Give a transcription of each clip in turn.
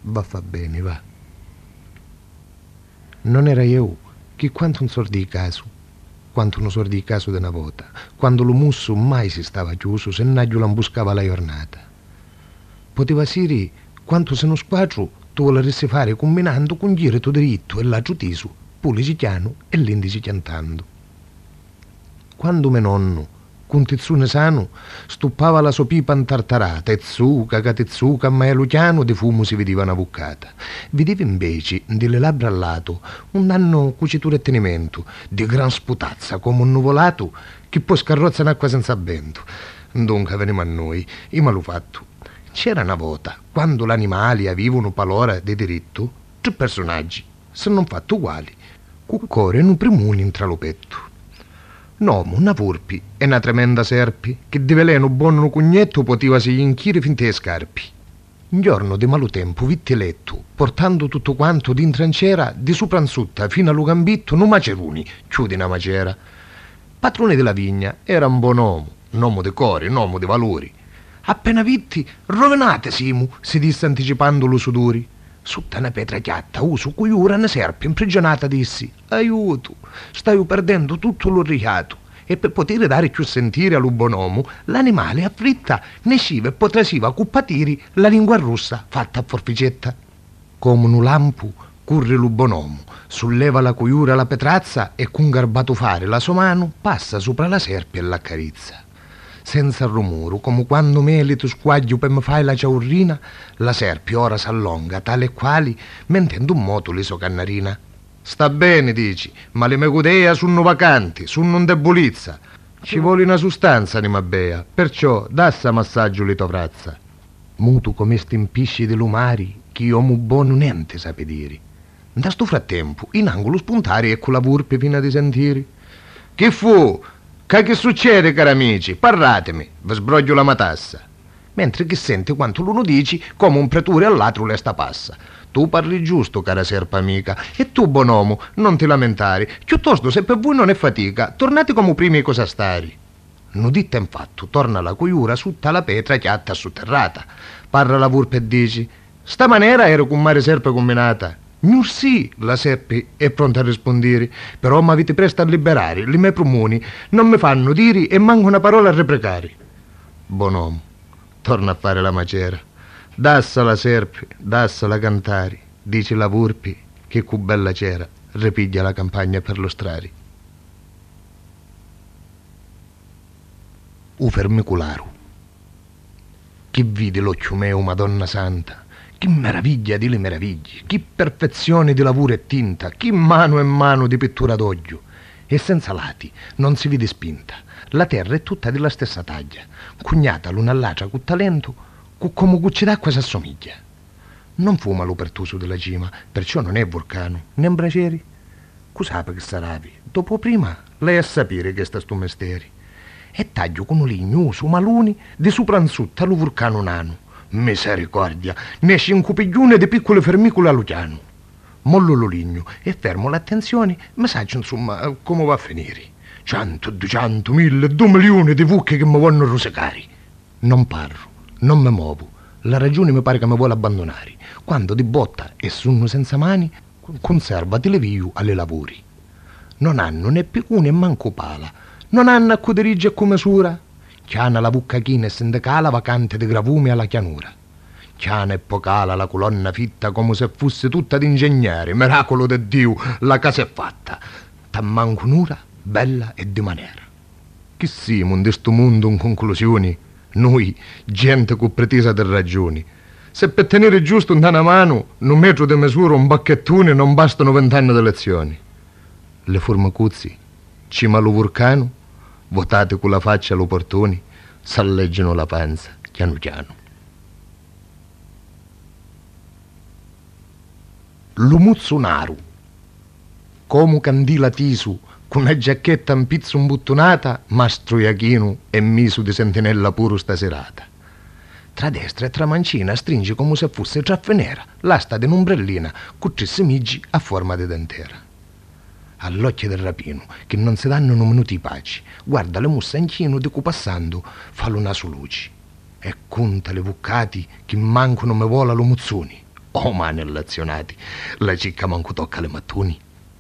Va fa bene, va. Non era io che quanto un sordi di caso, quanto un sordi di caso di una volta, quando lo musso mai si stava chiuso, se naglio l'ambuscava la giornata. Poteva siri quanto se non squadro tu voleresti fare combinando con giro tu diritto e l'altro tiso, pulici chiano e l'indici chiantando. Quando mio nonno, con tizzone sano, stuppava la sua pipa intartarata e zucca, catezzuca, ma luciano di fumo si vedeva una buccata. Vedeva invece, delle labbra al lato, un danno cucitura e tenimento, di gran sputazza, come un nuvolato, che poi scarrozza in acqua senza vento. Dunque veniamo a noi, io me l'ho fatto. C'era una volta, quando gli animali avevano palora di diritto, tre personaggi, se non fatto uguali, cuccore e un primone in tralopetto. Un uomo, una volpi e una tremenda serpi, che di veleno buono cugnetto poteva si inchire fin te scarpi. Un giorno di malutempo vitti letto, portando tutto quanto di in trancera, di sopranzutta fino allo gambitto, non maceruni, chiudi una macera. Patrone della vigna era un buon uomo di cuore, un uomo di valori. Appena vitti, rovinate simu, si disse anticipando lo sudori. Sutta una pietra chiatta, su cui ora una serpe imprigionata dissi: aiuto, stai perdendo tutto l'orricato. E per poter dare più sentire allo bonomo, l'animale afflitta ne sciva e potrasiva cuppatiri la lingua rossa fatta a forficetta. Come un lampo curre lo bonomo, solleva la cuiura la petrazza e con garbato fare la sua mano passa sopra la serpe e l'accarizza. Senza rumore, come quando melito squaglio per me fai la ciaurrina, la serpe ora s'allonga, tale e quali, mentendo un moto le so cannarina. Sta bene, dici, ma le mie cudea sono vacanti, sono un debolizza. Ci vuole una sostanza, anima bea, perciò dassa massaggio le tua frazza. Mutu come stimpisci di lumari, che io mu buono niente sape dire. Da sto frattempo, in angolo spuntare ecco la volpe fino a di sentire. Che fu? Che succede, cari amici? Parratemi, vi sbroglio la matassa. Mentre che sente quanto l'uno dici, come un pretore all'altro le sta passa. Tu parli giusto, cara serpa amica, e tu, bonomo, non ti lamentare. Piuttosto, se per voi non è fatica, tornate come primi cosa stari. Non dite infatti, torna la cuiura sutta la pietra chiatta sotterrata. Parla la volpe e dici: sta maniera ero con mare serpe combinata. Sì, la serpe è pronta a rispondere, però m'avete presto a liberare, le mie promoni non mi fanno diri e manco una parola a reprecare. Bonomo, torna a fare la macera, dassa la serpe, dassala cantare, dice la volpe che cu bella c'era, ripiglia la campagna per lo strari. U fermicularo, che vide l'occhio meo, Madonna Santa, che meraviglia di le meraviglie, che perfezione di lavoro e tinta, che mano e mano di pittura d'oglio. E senza lati, non si vede spinta. La terra è tutta della stessa taglia, cugnata l'una all'altra con talento, come cucce d'acqua si assomiglia. Non fuma lo pertuso della cima, perciò non è vulcano, né bracieri. Cus'ape che sarai? Dopo prima, lei a sapere che sta sto mestieri. E taglio con un ligno su maluni di sopranzutta lo vulcano nano. Misericordia, ne esce un cupiglione di piccole fermicole a Luciano. Mollo lo ligno e fermo l'attenzione, mi saggio insomma come va a finire. 100, 200, 1000, 2 milioni di vucche che mi vogliono rosicare. Non parlo, non mi muovo, la ragione mi pare che mi vuole abbandonare. Quando di botta e sonno senza mani, conservati le viu alle lavori. Non hanno né pecune e manco pala, non hanno accuderigge e come sura. Chiana la vuccachina e sendecala vacante di gravumi alla chianura. Chiana e pocala la colonna fitta come se fosse tutta d'ingegnere. Miracolo di Dio, la casa è fatta. T'ammanco un'ura, bella e di maniera. Chi siamo in questo mondo in conclusioni? Noi, gente con pretesa di ragioni. Se per tenere giusto in una mano, un metro di misura, un bacchettone, non bastano 20 anni di lezioni. Le formacuzzi, cima allo vulcano, votate con la faccia allo portoni, s'alleggiano la panza, chiano chiano. L'umuzzo naru, come candila tisu, con una giacchetta in pizzo imbuttonata, mastro Iachino e misu di sentinella puro staserata. Tra destra e tra mancina stringe come se fosse traffe nera, l'asta di un'ombrellina, con 3 semiggi a forma di dentera. All'occhio del rapino, che non si danno un minuto di pace, guarda le musse anchino di cui passando fa lo naso luci. E conta le vuccati che manco non mi vola lo muzzoni. Oh, mani allazionati, la cicca manco tocca le mattoni.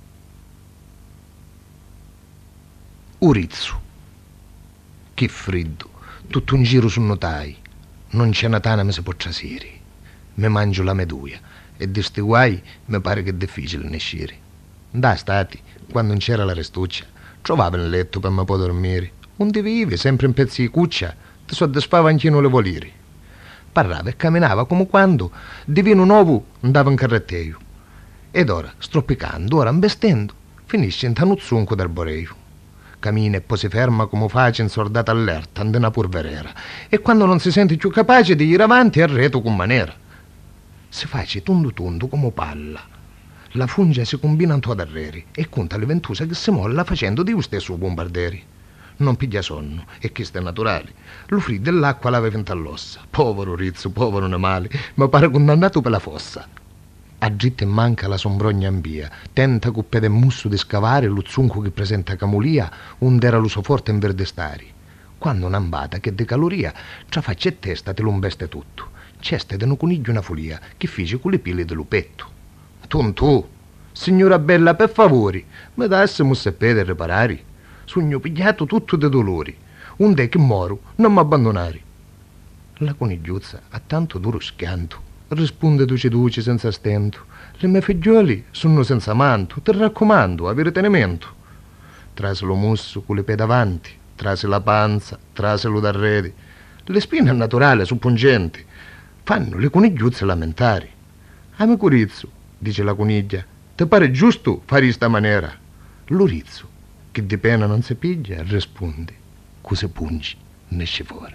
Urizzu. Che freddo, tutto un giro su notai. Non c'è una tana mi si può trasiri. Me mangio la meduia e di sti guai mi pare che è difficile ne uscire. Da stati, quando non c'era la restuccia, trovavo il letto per me poi dormire. Un di vive, sempre in pezzi di cuccia, ti soddisfava anch'io le voliri. Parlava e camminava come quando di vino nuovo andava in carretteio. Ed ora, stroppicando, ora investendo, finisce in tanuzzunco d'arboreio. Cammina e poi si ferma come face in soldata allerta, ande una purverera. E quando non si sente più capace di ir avanti, arreto con maniera. Si face tundu tundu come palla. La fungia si combina in tuo darreri e conta le ventuse che si molla facendo di stesso bombarderi. Non piglia sonno, e questo è naturale. Lo friddo dell'acqua l'aveva all'ossa. Povero Rizzo, povero animale, ma pare condannato per la fossa. A dritta e manca la sombrogna in via, tenta cuppe del musso di scavare lo zunco che presenta camulia, onde era l'uso forte in verde stari. Quando un'ambata che de caloria, tra faccia e testa te lo investe tutto. C'este de un coniglio una folia, che fece con le pile del lupetto. Tu, signora bella, per favori, mi dassimo seppede riparare. Sogno pigliato tutto de dolori, onde che moro, non m'abbandonare. La conigliuzza ha tanto duro schianto, risponde duce senza stento. Le mie figlioli sono senza manto, ti raccomando, avere tenimento. Trase lo musso con le piedi avanti, trase la panza, trase lo d'arredi. Le spine naturali, su pungenti, fanno le conigliuzze lamentari. Amico Rizzo, dice la coniglia, ti pare giusto fare in sta maniera? Lo Rizzo, che di pena non si piglia, risponde, cose pungi, ne esce fuori.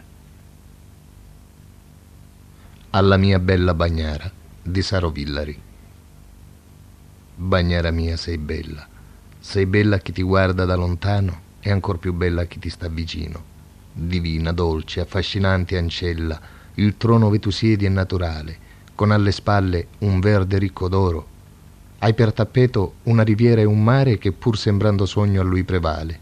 Alla mia bella Bagnara di Saro Villari. Bagnara mia, sei bella a chi ti guarda da lontano e ancor più bella a chi ti sta vicino. Divina, dolce, affascinante ancella, il trono ve tu siedi è naturale, con alle spalle un verde ricco d'oro. Hai per tappeto una riviera e un mare che pur sembrando sogno a lui prevale.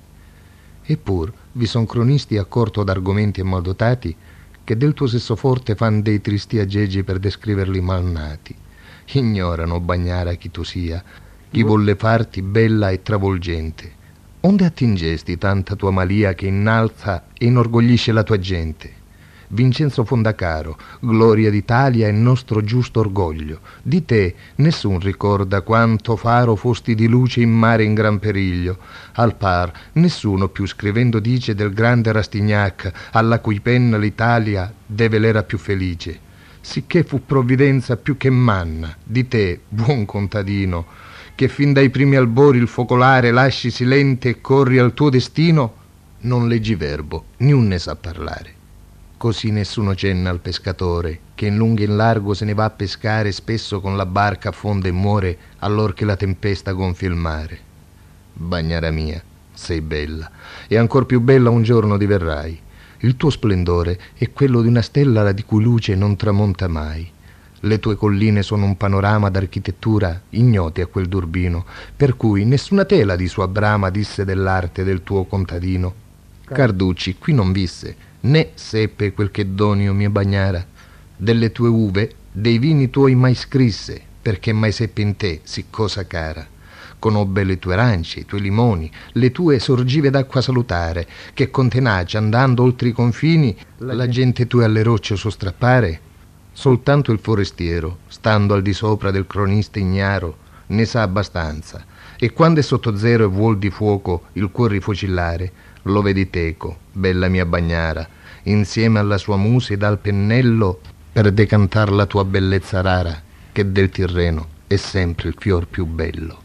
Eppur vi son cronisti accorto d'argomenti e maldotati che del tuo sesso forte fan dei tristi aggeggi per descriverli malnati. Ignorano, Bagnara, chi tu sia, chi volle farti bella e travolgente. Onde attingesti tanta tua malia che innalza e inorgoglisce la tua gente? Vincenzo Fondacaro, gloria d'Italia e nostro giusto orgoglio. Di te nessun ricorda quanto faro fosti di luce in mare in gran periglio. Al par nessuno più scrivendo dice del grande Rastignac, alla cui penna l'Italia deve l'era più felice. Sicché fu provvidenza più che manna di te, buon contadino, che fin dai primi albori il focolare lasci silente e corri al tuo destino. Non leggi verbo, niun ne sa parlare. Così nessuno cenna al pescatore, che in lungo e in largo se ne va a pescare, spesso con la barca affonda e muore, allor che la tempesta gonfia il mare. Bagnara mia, sei bella, e ancor più bella un giorno diverrai. Il tuo splendore è quello di una stella di cui luce non tramonta mai. Le tue colline sono un panorama d'architettura ignoti a quel d'Urbino, per cui nessuna tela di sua brama disse dell'arte del tuo contadino. Carducci qui non visse, né seppe quel che donio mia Bagnara. Delle tue uve, dei vini tuoi mai scrisse, perché mai seppe in te sì cosa cara. Conobbe le tue arance, i tuoi limoni, le tue sorgive d'acqua salutare, che con tenacia andando oltre i confini la gente tua alle rocce sostrappare. Soltanto il forestiero, stando al di sopra del cronista ignaro, ne sa abbastanza, e quando è sotto zero e vuol di fuoco il cuor rifocillare, lo vedi teco, bella mia Bagnara, insieme alla sua musa ed al pennello per decantar la tua bellezza rara, che del Tirreno è sempre il fior più bello.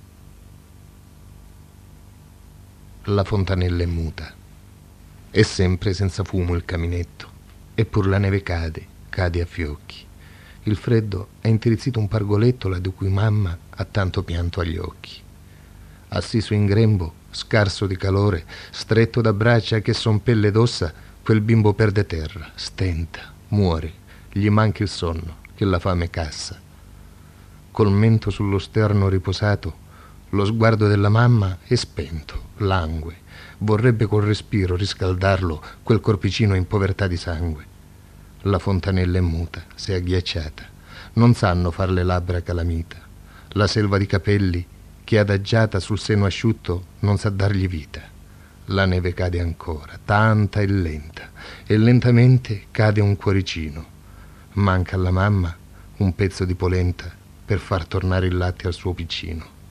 La fontanella è muta, è sempre senza fumo il caminetto, eppur la neve cade a fiocchi. Il freddo ha intirizzito un pargoletto là di cui mamma ha tanto pianto agli occhi. Assiso in grembo, scarso di calore, stretto da braccia che son pelle d'ossa, quel bimbo perde terra, stenta, muore, gli manca il sonno, che la fame cassa. Col mento sullo sterno riposato, lo sguardo della mamma è spento, langue, vorrebbe col respiro riscaldarlo, quel corpicino in povertà di sangue. La fontanella è muta, si è agghiacciata, non sanno far le labbra calamita. La selva di capelli che adagiata sul seno asciutto non sa dargli vita. La neve cade ancora, tanta e lentamente cade un cuoricino. Manca alla mamma un pezzo di polenta per far tornare il latte al suo piccino.